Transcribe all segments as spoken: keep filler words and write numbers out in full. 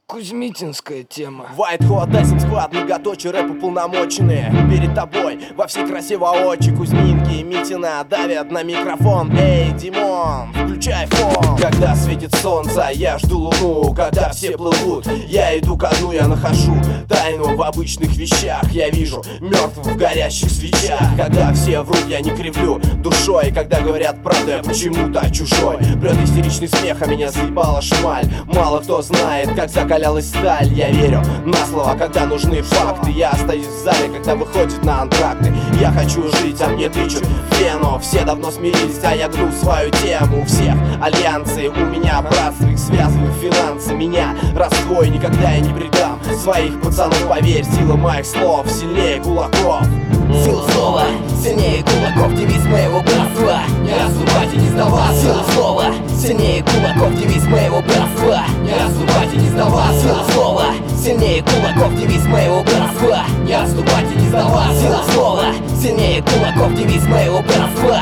Кузьмитинская тема. White Hot Dancing Squad, многоточие, рэп уполномоченные. Перед тобой во всей красе воочи Кузьминки и Митина давят на микрофон. Эй, Димон, включай фон. Когда светит солнце, я жду луну. Когда все плывут, я иду ко дну. Я нахожу тайну в обычных вещах. Я вижу мертвых в горящих свечах. Когда все врут, я не кривлю душой. Когда говорят правду, я почему-то чужой. Прет истеричный смех, а меня заебала шмаль. Мало кто знает, как закалялась сталь. Я верю на слово, когда нужны факты. Я остаюсь в зале, когда выходит на антракты. Я хочу жить, а мне тычут в вену. Все давно смирились, а я гну свою тему. У всех альянсы, у меня братство, их связывают финансы. Меня раздвой, никогда я не предам своих пацанов, поверь. Сила моих слов сильнее кулаков. Сила слова сильнее кулаков, девиз моего братства. Не отступать и не сдаваться. Сила слова сильнее кулаков, девиз моего братства. Не отступать и не сдаваться. Сила слова сильнее кулаков, девиз моего братства. Не отступать и не сдаваться. Сила слова сильнее кулаков, девиз моего братства.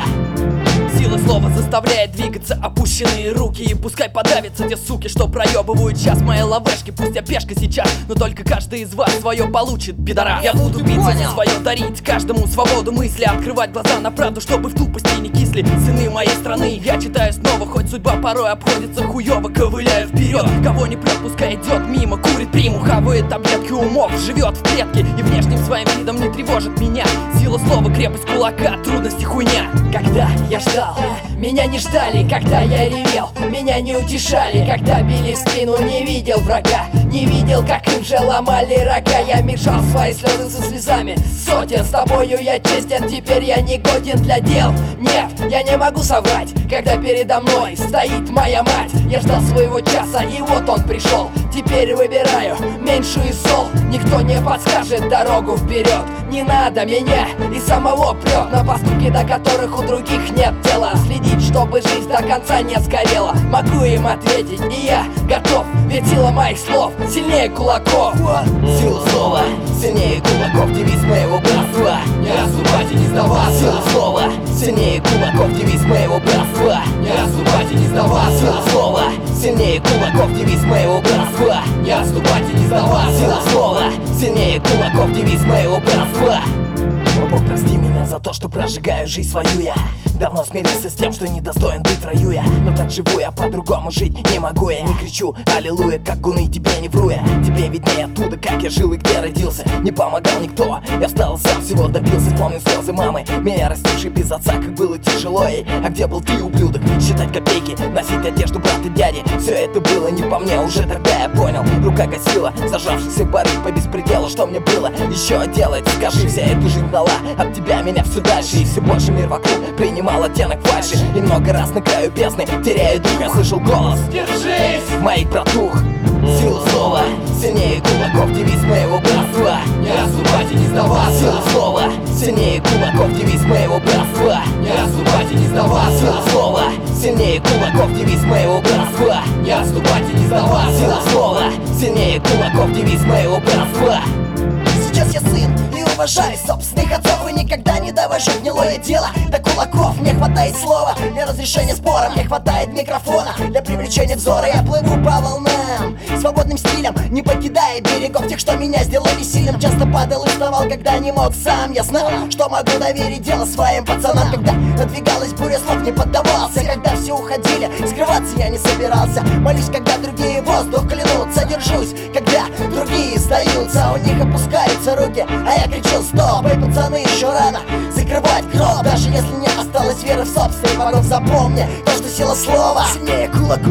Сила слова заставляет двигаться опущенные руки. И пускай подавятся те суки, что проебывают сейчас мои лавешки. Пусть я пешка сейчас, но только каждый из вас свое получит, пидора. Я буду биться за свое, дарить каждому свободу мысли. Открывать глаза на правду, чтобы в тупости не кисли сыны моей страны. Я читаю снова, хоть судьба порой обходится хуёво. Ковыляю вперед, кого не прет, пускай идет мимо. Курит приму, хавает таблетки умов. Живет в клетке и внешним своим видом не тревожит меня. Сила слова, крепость кулака, трудности хуйня. Когда я ждал, меня не ждали, когда я ревел, меня не утешали, когда били в спину, не видел врага, не видел, как им же ломали рога. Я мешал свои слезы со слезами сотен, с тобою я честен, теперь я не годен для дел. Нет, я не могу соврать, когда передо мной стоит моя мать. Я ждал своего часа, и вот он пришел. Теперь выбираю меньшую из зол. Никто не подскажет дорогу вперед. Не надо меня и самого прет на поступки, до которых у других нет дела. Следить, чтобы жизнь до конца не сгорела. Могу им ответить, и я готов. Ведь сила моих слов сильнее кулаков. Сила слова сильнее кулаков, девиз моего братства. Не отступать и не сдаваться. Сила слова сильнее кулаков, девиз моего братства. Не отступать и не сдаваться. Сила слова сильнее кулаков, девиз моего братства. Не отступать и не сдаваться. Сила слова сильнее кулаков, девиз моего братства. О, Бог, прости меня за то, что прожигаю жизнь свою я. Давно смирился с тем, что недостоин быть в раю я. Но так живу я, по-другому жить не могу я. Не кричу аллилуйя, как гуны, тебе не вру я. Тебе виднее оттуда, как я жил и где родился. Не помогал никто, я встал сам, всего добился. Вспомнил слезы мамы, меня растившей без отца, как было тяжело ей. А где был ты, ублюдок? Считать копейки, носить одежду брата дяди. Все это было не по мне, уже тогда я понял. Рука гасила зажавшихся барыг по беспределу. Что мне было еще делать? Скажи, вся эта жизнь дала от тебя меня все дальше. И все больше мир вокруг принимал оттенок фальши. И много раз на краю бездны теряю дух. Я слышал голос: держись! Моих протух. Сила слова сильнее кулаков, девиз моего братства. Не отступать и не сдаваться. Сила слова сильнее кулаков, девиз моего братства. Не отступать и не сдаваться. Сила слова сильнее кулаков, девиз моего братства. Не отступать и не сдаваться. Сила слова сильнее кулаков, девиз моего братства. Сейчас я сын и уважаю собственных отцов, и никогда не довожу гнилое дело до кулаков. Мне хватает слова для разрешения спора, мне хватает микрофона для привлечения взора. Я плыву по волнам свободным стилем, не покидая берегов тех, что меня сделали сильным. Часто падал и вставал, когда не мог сам. Я знал, что могу доверить дело своим пацанам. Когда надвигалась буря слов, не поддавался. Когда все уходили, скрываться я не собирался. Молюсь, когда другие воздух клянутся. Держусь, когда другие сдаются. У них опускаются руки, а я кричу: стоп! Эй, пацаны, еще рано закрывать гроб. Даже если не осталось веры в собственный порог, запомни то, что сила слова сильнее кулаков.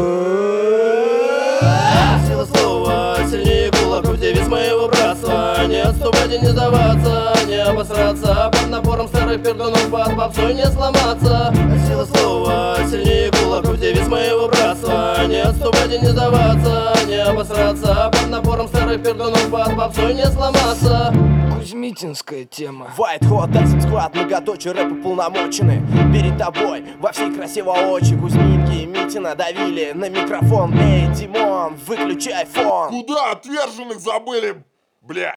Сила слова сильнее кулаков, девиз моего братства. Не отступать и не сдаваться, не обосраться. Под напором старых пердунов, под попсой не сломаться. Сила слова сильнее кулаков, девиз моего братства. Не отступать и не сдаваться, не обосраться. Под напором старых пердунов, под попсой не сломаться. Кузьмитинская тема. White Hot Dancing Squad, многоточие, рэп уполномоченные. Перед тобой во всей красе воочи Кузьминки и Митина давили на микрофон. Эй, Димон, выключай фон. Куда отверженных забыли, бля?